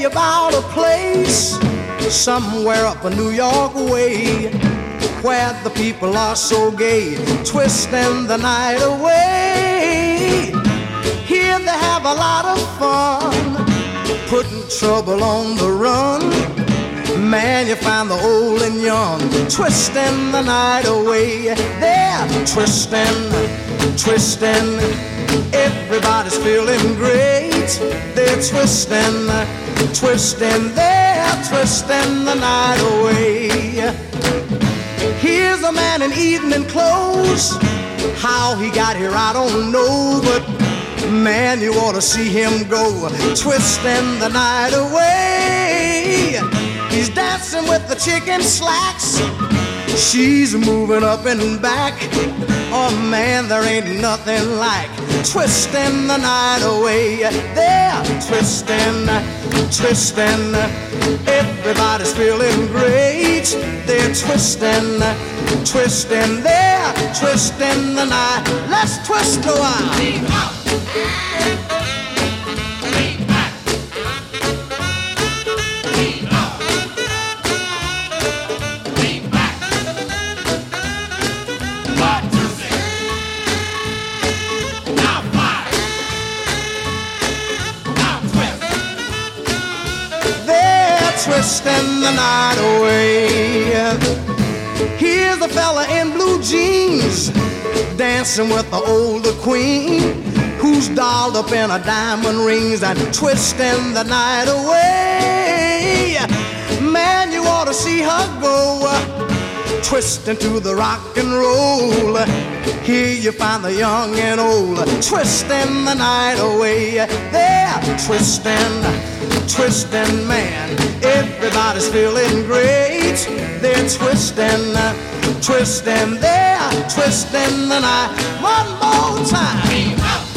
you about a place somewhere up a New York way, where the people are so gay, twisting the night away. Here they have a lot of fun, putting trouble on the run. Man, you find the old and young twisting the night away. They're twisting, twisting. Everybody's feeling great. They're twisting, twisting. They're twisting the night away. Here's a man in evening clothes. How he got here, I don't know, but man, you ought to see him go, twisting the night away. He's dancing with the chicken slacks. She's moving up and back. Oh man, there ain't nothing like twisting the night away. They're twisting, twisting. Everybody's feeling great. They're twisting, twisting. They're twisting the night. Let's twist a while. Lean out. Lean back. Lean out. Lean back. One, two, six. Now five. Now twist. They're twisting the night away. Here's a fella in blue jeans dancing with the older queen, who's dolled up in her diamond rings and twisting the night away. Man, you ought to see her go, twisting to the rock and roll. Here you find the young and old twisting the night away. They're twisting, twisting, man. Everybody's feeling great. They're twisting, twisting. They're twisting the night. One more time.